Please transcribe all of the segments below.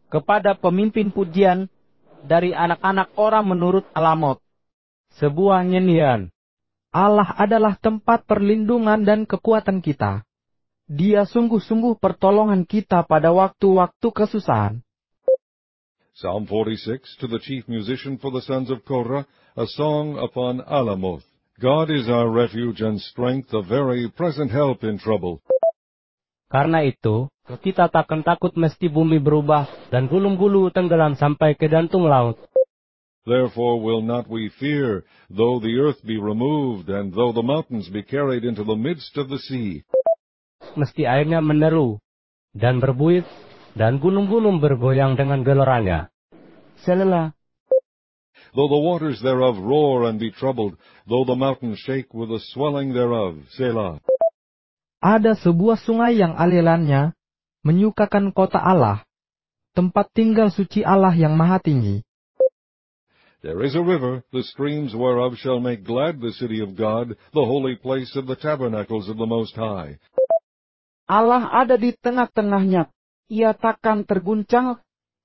kepada pemimpin pujian dari anak-anak orang menurut Alamot. Sebuah nyanyian. Allah adalah tempat perlindungan dan kekuatan kita. Dia sungguh-sungguh pertolongan kita pada waktu-waktu kesusahan. Psalm 46, to the chief musician for the sons of Korah, a song upon Alamoth. God is our refuge and strength, a very present help in trouble. Karena itu, kita takkan takut mesti bumi berubah dan gulung-gulu tenggelam sampai ke jantung laut. Therefore will not we fear, though the earth be removed, and though the mountains be carried into the midst of the sea. Mesti airnya meneru dan berbuih, dan gunung-gunung bergoyang dengan geloranya. Selah. Though the waters thereof roar and be troubled, though the mountains shake with the swelling thereof. Selah. Ada sebuah sungai yang alirannya menyukakan kota Allah, tempat tinggal suci Allah yang maha tinggi. There is a river, the streams whereof shall make glad the city of God, the holy place of the tabernacles of the Most High. Allah ada di tengah-tengahnya, ia takkan terguncang.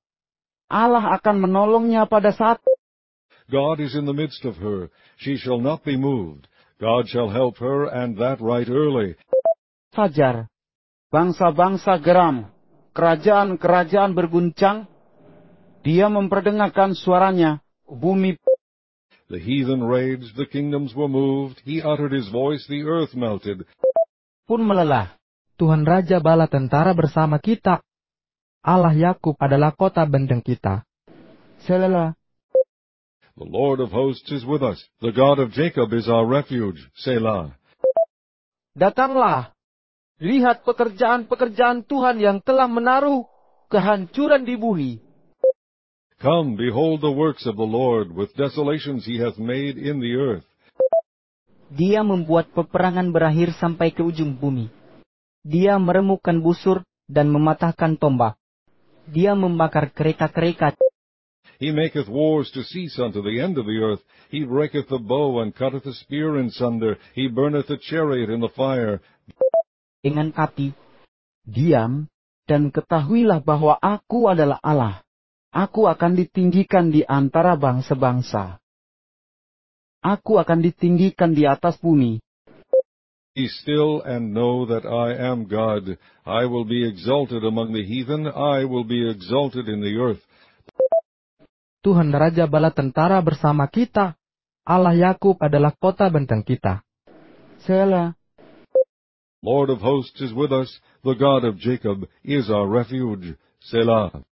Allah akan menolongnya pada saat God is in the midst of her, she shall not be moved. God shall help her, and that right early. fajar. Bangsa-bangsa geram, kerajaan-kerajaan berguncang. Dia memperdengarkan suaranya, bumi. The heathen raged, the kingdoms were moved, he uttered his voice, the earth melted. Pun melelah. Tuhan Raja bala tentara bersama kita. Allah Yakub adalah kota benteng kita. Selah. The Lord of hosts is with us. The God of Jacob is our refuge. Selah. Datanglah, lihat pekerjaan-pekerjaan Tuhan yang telah menaruh kehancuran di bumi. Come, behold the works of the Lord, with desolations he hath made in the earth. Dia membuat peperangan berakhir sampai ke ujung bumi. Dia meremukkan busur dan mematahkan tombak. Dia membakar kereta-kereta. He maketh wars to cease unto the end of the earth. He breaketh the bow and cutteth the spear in sunder. He burneth the chariot in the fire. Dengan api. Diam, dan ketahuilah bahwa aku adalah Allah. Aku akan ditinggikan di antara bangsa-bangsa. Aku akan ditinggikan di atas bumi. Be still and know that I am God. I will be exalted among the heathen. I will be exalted in the earth. Tuhan Raja bala tentara bersama kita. Allah Yakub adalah kota benteng kita. Selah. Lord of hosts is with us. The God of Jacob is our refuge. Selah.